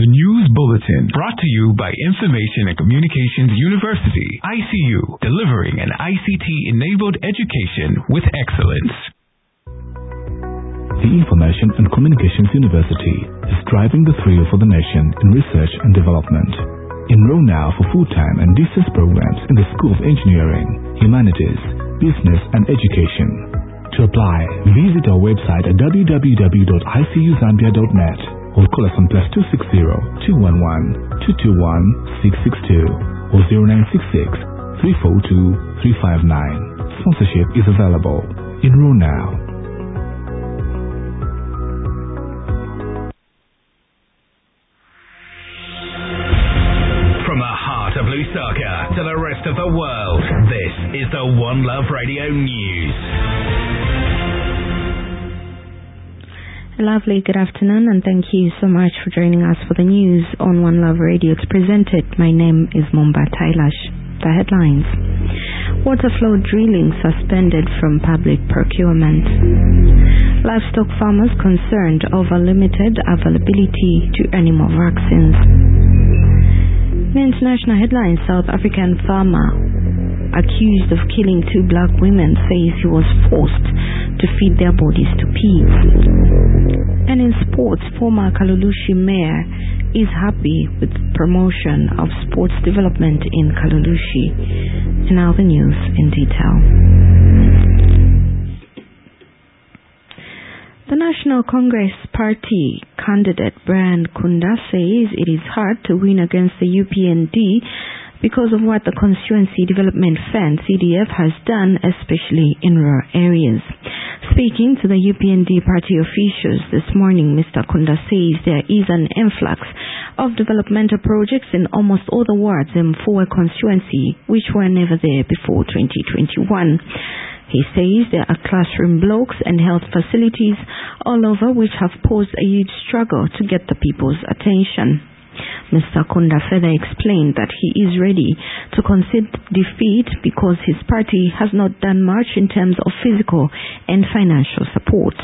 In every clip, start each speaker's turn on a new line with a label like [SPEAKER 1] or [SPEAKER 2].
[SPEAKER 1] The News Bulletin, brought to you by Information and Communications University, ICU, delivering an ICT-enabled education with excellence.
[SPEAKER 2] The Information and Communications University is driving the thrill for the nation in research and development. Enroll now for full-time and distance programs in the School of Engineering, Humanities, Business and Education. To apply, visit our website at www.icuzambia.net or call us on +260 211 221 662 or 0966 342 359. Sponsorship is available. Enroll now.
[SPEAKER 1] From the heart of Lusaka to the rest of the world, this is the One Love Radio News.
[SPEAKER 3] A lovely good afternoon, and thank you so much for joining us for the news on One Love Radio. It's presented. My name is Momba Tailash. The headlines: water flow drilling suspended from public procurement. Livestock farmers concerned over limited availability to animal vaccines. The international headlines: South African farmer accused of killing 2 black women says he was forced to feed their bodies to pigs. And in sports, former Kalulushi mayor is happy with promotion of sports development in Kalulushi. And now the news in detail. The National Congress Party candidate Brian Kunda says it is hard to win against the UPND because of what the Constituency Development Fund CDF has done, especially in rural areas. Speaking to the UPND party officials this morning, Mr. Kunda says there is an influx of developmental projects in almost all the wards in Mfue constituency, which were never there before 2021. He says there are classroom blocks and health facilities all over which have posed a huge struggle to get the people's attention. Mr. Kunda further explained that he is ready to concede defeat because his party has not done much in terms of physical and financial support.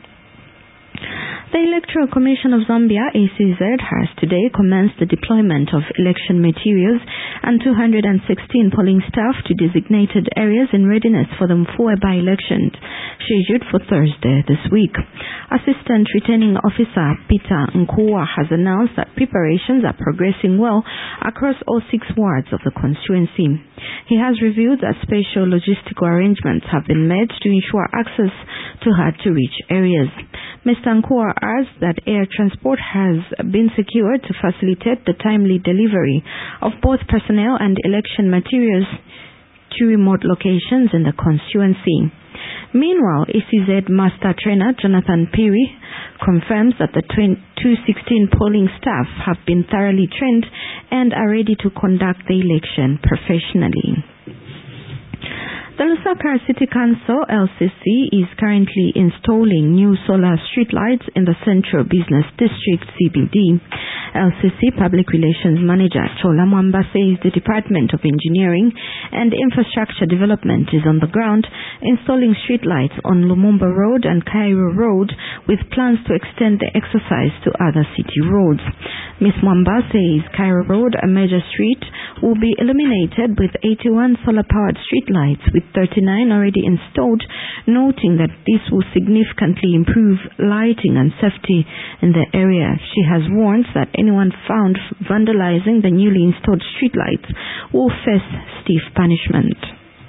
[SPEAKER 3] The Electoral Commission of Zambia, ECZ, has today commenced the deployment of election materials and 216 polling staff to designated areas in readiness for the Mfue by-election scheduled for Thursday this week. Assistant Returning Officer Peter Nkua has announced that preparations are progressing well across all 6 wards of the constituency. He has revealed that special logistical arrangements have been made to ensure access to hard-to-reach areas. Mr. Nkua adds that air transport has been secured to facilitate the timely delivery of both personnel and election materials to remote locations in the constituency. Meanwhile, ECZ Master Trainer Jonathan Piri confirms that the 216 polling staff have been thoroughly trained and are ready to conduct the election professionally. The Lusaka City Council, LCC, is currently installing new solar streetlights in the Central Business District, CBD. LCC Public Relations Manager Chola Mwamba says the Department of Engineering and Infrastructure Development is on the ground installing streetlights on Lumumba Road and Cairo Road with plans to extend the exercise to other city roads. Ms. Mwamba says Cairo Road, a major street, will be illuminated with 81 solar-powered streetlights with 39 already installed, noting that this will significantly improve lighting and safety in the area. She has warned that anyone found vandalizing the newly installed streetlights will face stiff punishment.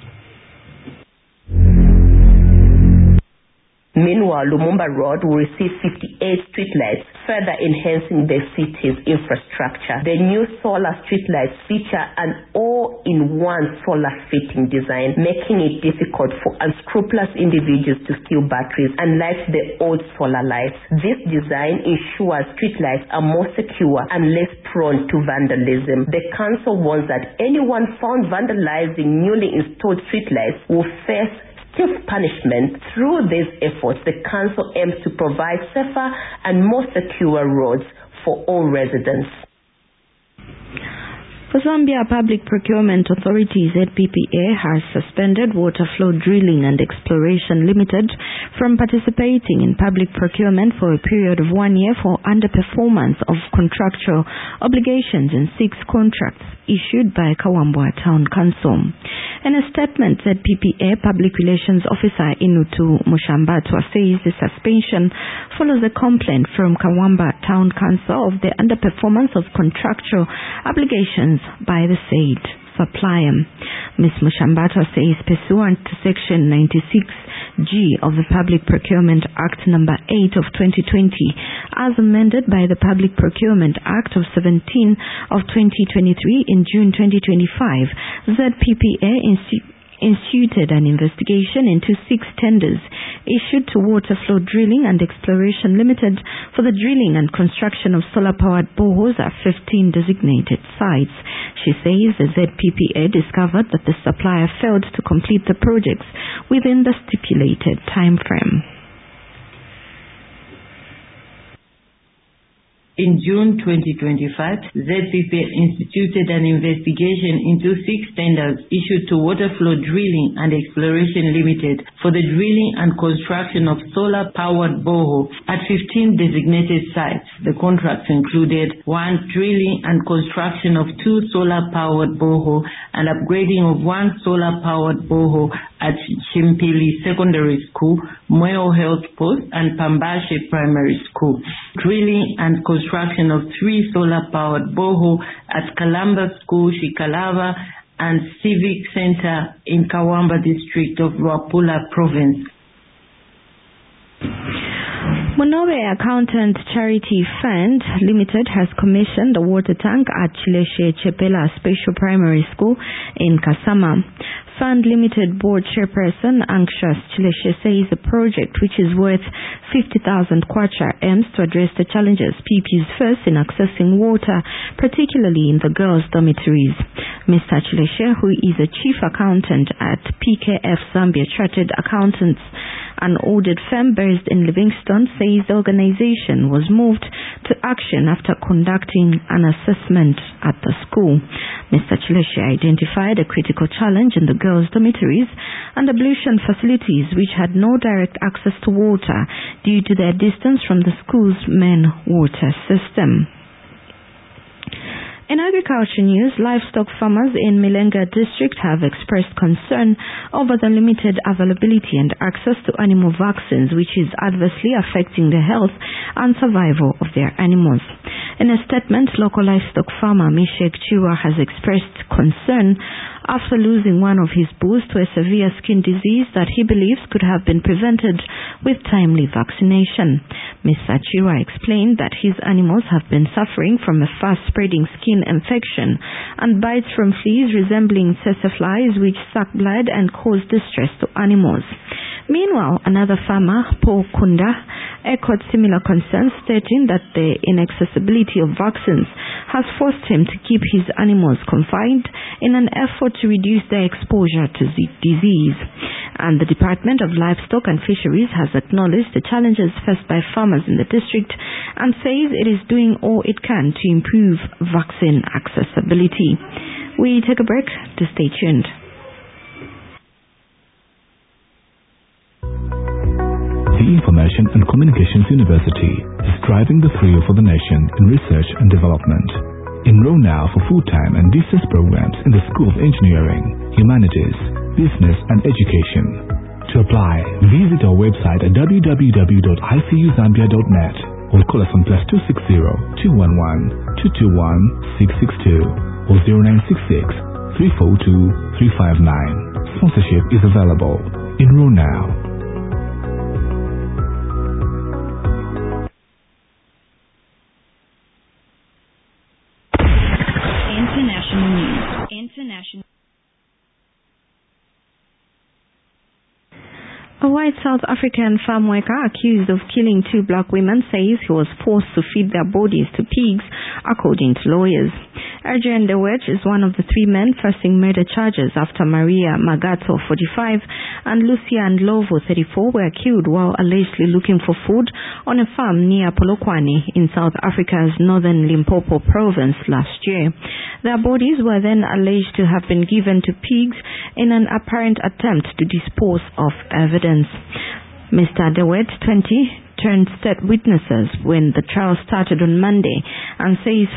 [SPEAKER 4] Meanwhile, Lumumba Road will receive 58 streetlights, further enhancing the city's infrastructure. The new solar streetlights feature an all-in-one solar fitting design, making it difficult for unscrupulous individuals to steal batteries, unlike the old solar lights. This design ensures streetlights are more secure and less prone to vandalism. The council warns that anyone found vandalizing newly installed streetlights will face stiff punishment. Through these efforts, the council aims to provide safer and more secure roads for all residents.
[SPEAKER 3] The Zambia Public Procurement Authority ZPPA has suspended Water Flow Drilling and Exploration Limited from participating in public procurement for a period of 1 year for underperformance of contractual obligations in 6 contracts issued by Kawambwa Town Council. In a statement, ZPPA Public Relations Officer Inutu Mushambatwa says the suspension follows a complaint from Kawambwa Town Council of the underperformance of contractual obligations by the said supplier. Ms. Mushambatwa says pursuant to Section 96G of the Public Procurement Act No. 8 of 2020, as amended by the Public Procurement Act of 17 of 2023 in June 2025, ZPPA instituted an investigation into 6 tenders issued to Water Flow Drilling and Exploration Limited for the drilling and construction of solar-powered boreholes at 15 designated sites. She says the ZPPA discovered that the supplier failed to complete the projects within the stipulated time frame.
[SPEAKER 5] In June 2025, ZPPA instituted an investigation into 6 tenders issued to Water Flow Drilling and Exploration Limited for the drilling and construction of solar-powered borehole at 15 designated sites. The contracts included 1. Drilling and construction of 2 solar-powered borehole and upgrading of 1 solar-powered borehole at Chimpili Secondary School, Mweo Health Post, and Pambashe Primary School. Drilling and construction of 3 solar-powered borehole at Kalamba School, Shikalava, and Civic Center in Kawambwa District of Luapula Province.
[SPEAKER 3] Monobe Accountant Charity Fund Limited has commissioned a water tank at Chileshe Chepela Special Primary School in Kasama. Fund Limited Board Chairperson Anxious Chileshe says the project, which is worth 50,000 kwacha, aims to address the challenges PPs face in accessing water, particularly in the girls' dormitories. Mr. Chileshe, who is a chief accountant at PKF Zambia Chartered Accountants, an audit firm based in Livingston, says the organization was moved to action after conducting an assessment at the school. Mr. Chileshe identified a critical challenge in the girls' dormitories and ablution facilities which had no direct access to water due to their distance from the school's main water system. In agriculture news, livestock farmers in Milenga district have expressed concern over the limited availability and access to animal vaccines, which is adversely affecting the health and survival of their animals. In a statement, local livestock farmer Mishek Chiwa has expressed concern after losing one of his bulls to a severe skin disease that he believes could have been prevented with timely vaccination. Mr. Chiwa explained that his animals have been suffering from a fast-spreading skin infection and bites from fleas resembling tsetse flies which suck blood and cause distress to animals. Meanwhile, another farmer, Paul Kunda, echoed similar concerns, stating that the inaccessibility of vaccines has forced him to keep his animals confined in an effort to reduce their exposure to the disease. And the Department of Livestock and Fisheries has acknowledged the challenges faced by farmers in the district and says it is doing all it can to improve vaccine accessibility. We take a break to stay tuned.
[SPEAKER 2] The Information and Communications University is driving the thrill for the nation in research and development. Enroll now for full-time and distance programs in the School of Engineering, Humanities, Business and Education. To apply, visit our website at www.icuzambia.net or call us on +260 211 221 662 or 0966 342 359. Sponsorship is available. Enroll now.
[SPEAKER 3] International. A white South African farm worker accused of killing 2 black women says he was forced to feed their bodies to pigs, according to lawyers. Adrian DeWetch is one of the 3 men facing murder charges after Maria Magato, 45, and Lucia Ndlovu, 34, were killed while allegedly looking for food on a farm near Polokwane in South Africa's northern Limpopo province last year. Their bodies were then alleged to have been given to pigs in an apparent attempt to dispose of evidence. Mr. DeWitt, 20, turned state witnesses when the trial started on Monday and says